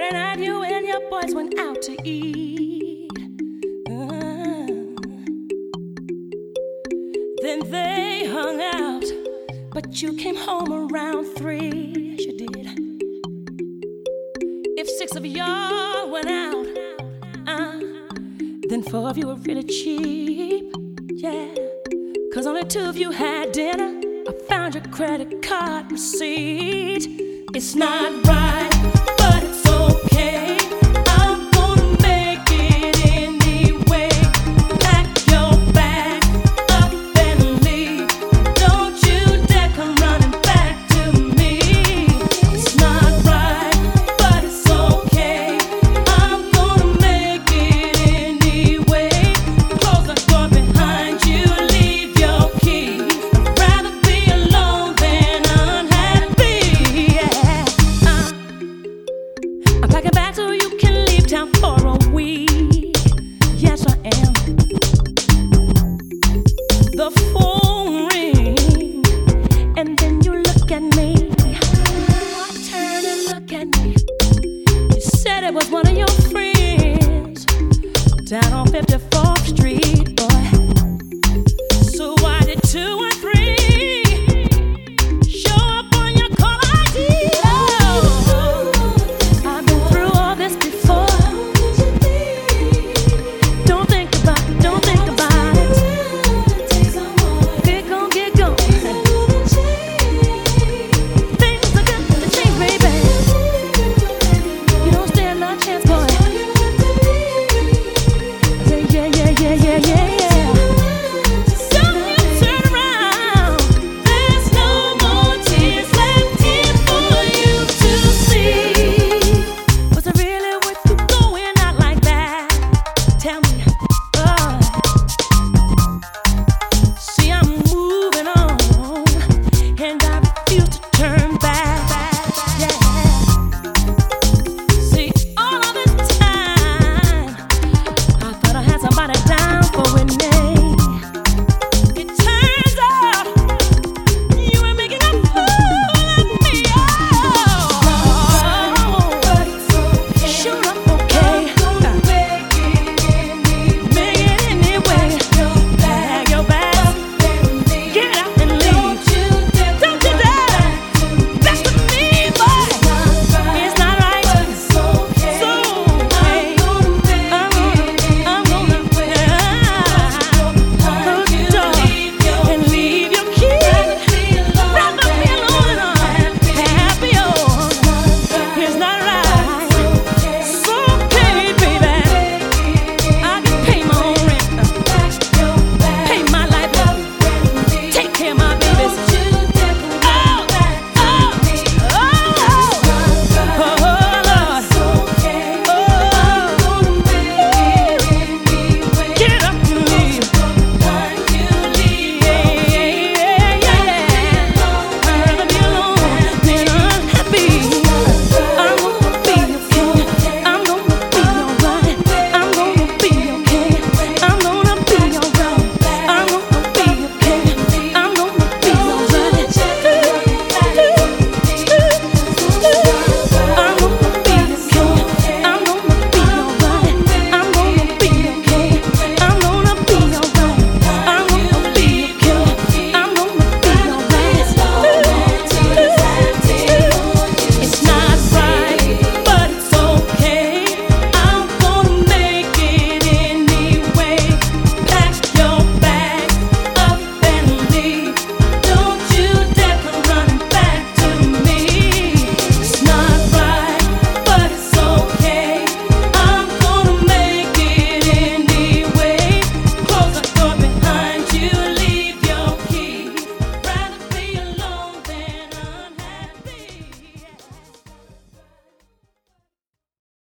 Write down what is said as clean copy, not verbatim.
Saturday night, you and your boys went out to eat. Then they hung out, but you came home around 3. Yes, you did. If 6 of y'all went out, then 4 of you were really cheap. Yeah, 'cause only 2 of you had dinner. I found your credit card receipt. It's not right.